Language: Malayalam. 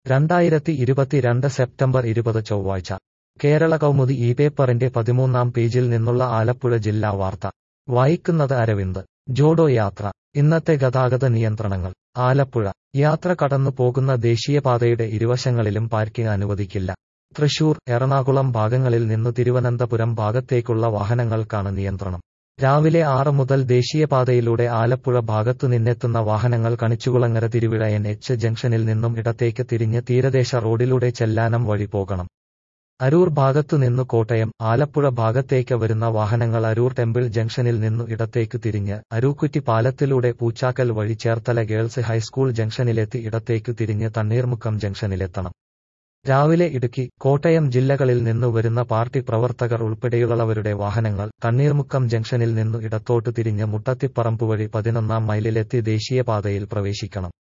2022 സെപ്റ്റംബർ 20 ചൊവ്വാഴ്ച കേരള കൗമുദി ഈ പേപ്പറിന്റെ 13-ാം പേജിൽ നിന്നുള്ള ആലപ്പുഴ ജില്ലാ വാർത്ത വായിക്കുന്നത് അരവിന്ദ്. ജോഡോ യാത്ര ഇന്നത്തെ ഗതാഗത നിയന്ത്രണങ്ങൾ. ആലപ്പുഴ യാത്ര കടന്നു പോകുന്ന ദേശീയപാതയുടെ ഇരുവശങ്ങളിലും പാർക്കിംഗ് അനുവദിക്കില്ല. തൃശൂർ, എറണാകുളം ഭാഗങ്ങളിൽ നിന്നു തിരുവനന്തപുരം ഭാഗത്തേക്കുള്ള വാഹനങ്ങൾക്കാണ് നിയന്ത്രണം. രാവിലെ 6 മുതൽ ദേശീയപാതയിലൂടെ ആലപ്പുഴ ഭാഗത്തു നിന്നെത്തുന്ന വാഹനങ്ങൾ കണിച്ചുകുളങ്ങര തിരുവിഴ NH ജംഗ്ഷനിൽ നിന്നും ഇടത്തേക്ക് തിരിഞ്ഞ് തീരദേശ റോഡിലൂടെ ചെല്ലാനം വഴി പോകണം. അരൂർ ഭാഗത്തു നിന്നു കോട്ടയം, ആലപ്പുഴ ഭാഗത്തേക്ക് വരുന്ന വാഹനങ്ങൾ അരൂർ ടെമ്പിൾ ജംഗ്ഷനിൽ നിന്നു ഇടത്തേക്ക് തിരിഞ്ഞ് അരൂക്കുറ്റി പാലത്തിലൂടെ പൂച്ചാക്കൽ വഴി ചേർത്തല ഗേൾസ് ഹൈസ്കൂൾ ജംഗ്ഷനിലെത്തി ഇടത്തേക്കു തിരിഞ്ഞ് തണ്ണീർമുക്കം ജംഗ്ഷനിലെത്തണം. രാവിലെ ഇടുക്കി, കോട്ടയം ജില്ലകളിൽ നിന്നു വരുന്ന പാർട്ടി പ്രവർത്തകർ ഉൾപ്പെടെയുള്ളവരുടെ വാഹനങ്ങൾ തണ്ണീർമുക്കം ജംഗ്ഷനിൽ നിന്നു ഇടത്തോട്ടു തിരിഞ്ഞ് മുട്ടത്തിപ്പറമ്പ് വഴി 11-ാം മൈലിലെത്തി ദേശീയപാതയിൽ പ്രവേശിക്കണം.